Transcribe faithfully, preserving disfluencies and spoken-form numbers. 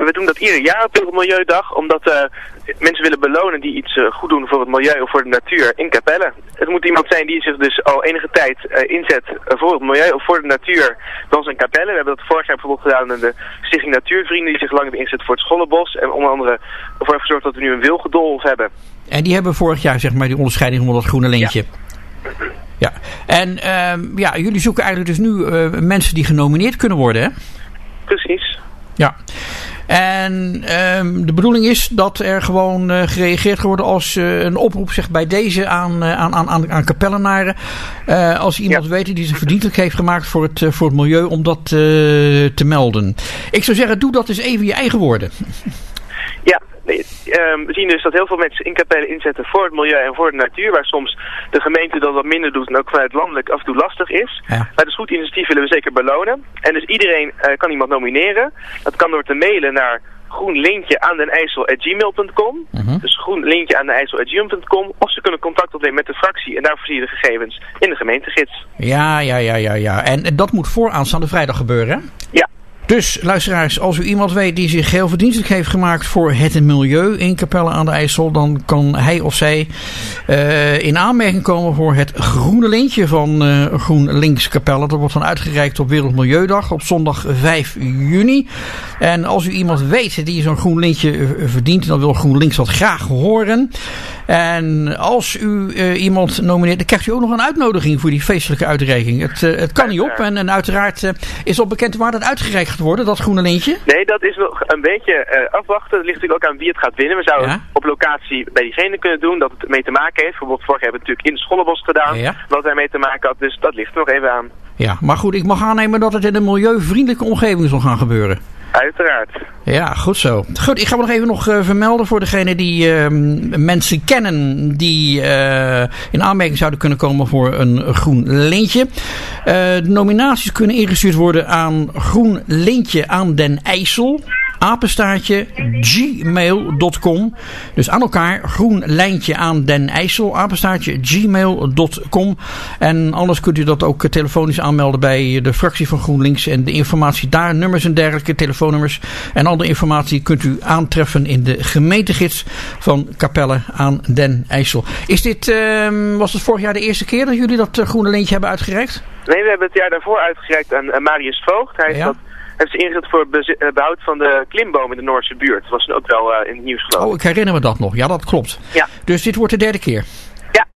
we doen dat ieder jaar op Wereldmilieudag, omdat uh, mensen willen belonen die iets uh, goed doen voor het milieu of voor de natuur in Capelle. Het moet iemand zijn die zich dus al enige tijd uh, inzet uh, voor het milieu of voor de natuur bij ons in Capelle. We hebben dat vorig jaar bijvoorbeeld gedaan met de Stichting Natuurvrienden die zich lang hebben ingezet voor het Schollenbos. En onder andere ervoor gezorgd dat we nu een wilgedolf hebben. En die hebben vorig jaar zeg maar die onderscheiding onder dat groene lintje. Ja. Ja. En uh, ja, jullie zoeken eigenlijk dus nu uh, mensen die genomineerd kunnen worden, hè? Precies. Ja. En um, de bedoeling is dat er gewoon uh, gereageerd gaat worden als uh, een oproep zegt bij deze aan, uh, aan, aan, aan Capellenaren. Uh, als iemand ja. weet die zich verdienstelijk heeft gemaakt voor het, uh, voor het milieu om dat uh, te melden. Ik zou zeggen, doe dat eens even je eigen woorden. Ja. Nee, um, we zien dus dat heel veel mensen in Capelle inzetten voor het milieu en voor de natuur, waar soms de gemeente dat wat minder doet en ook vanuit landelijk af en toe lastig is. Ja. Maar dat goed initiatief willen we zeker belonen. En dus iedereen uh, kan iemand nomineren. Dat kan door te mailen naar groenlintje aan den ijssel at gmail punt com. Uh-huh. Dus groenlintje aan den ijssel at gmail punt com. Of ze kunnen contact opnemen met de fractie en daarvoor zie je de gegevens in de gemeentegids. Ja, ja, ja, ja, ja. En dat moet voor aanstaande vrijdag gebeuren, hè? Ja. Dus, luisteraars, als u iemand weet die zich heel verdienstelijk heeft gemaakt voor het milieu in Capelle aan de IJssel, dan kan hij of zij uh, in aanmerking komen voor het groene lintje van uh, GroenLinks Capelle. Dat wordt dan uitgereikt op Wereldmilieudag op zondag vijf juni. En als u iemand weet die zo'n groen lintje verdient, dan wil GroenLinks dat graag horen. En als u uh, iemand nomineert, dan krijgt u ook nog een uitnodiging voor die feestelijke uitreiking. Het, uh, het kan niet op en, en uiteraard uh, is al bekend waar dat uitgereikt gaat worden, dat groene lintje? Nee, dat is wel een beetje uh, afwachten. Dat ligt natuurlijk ook aan wie het gaat winnen. We zouden ja? op locatie bij diegene kunnen doen dat het mee te maken heeft. Bijvoorbeeld vorig jaar hebben we het natuurlijk in het Schollenbos gedaan, ja? wat hij mee te maken had. Dus dat ligt er nog even aan. Ja, maar goed, ik mag aannemen dat het in een milieuvriendelijke omgeving zal gaan gebeuren. Uiteraard. Ja, goed zo. Goed, ik ga me nog even nog uh, vermelden voor degene die uh, mensen kennen die uh, in aanmerking zouden kunnen komen voor een groen lintje. Uh, de nominaties kunnen ingestuurd worden aan groenlintje aan den IJssel. Apenstaartje gmail punt com. Dus aan elkaar groenlijntje aan den IJssel. Apenstaartje gmail punt com. En anders kunt u dat ook telefonisch aanmelden bij de fractie van GroenLinks. En de informatie daar, nummers en dergelijke, telefoonnummers en andere informatie kunt u aantreffen in de gemeentegids van Capelle aan den IJssel. Is dit, uh, was het vorig jaar de eerste keer dat jullie dat uh, groene lintje hebben uitgereikt? Nee, we hebben het jaar daarvoor uitgereikt aan uh, Marius Voogd. Hij heeft ja. dat heeft ze ingezet voor het behoud van de klimboom in de Noordse buurt. Dat was ook wel uh, in het nieuws geloof ik. Oh, ik herinner me dat nog. Ja, dat klopt. Ja. Dus dit wordt de derde keer.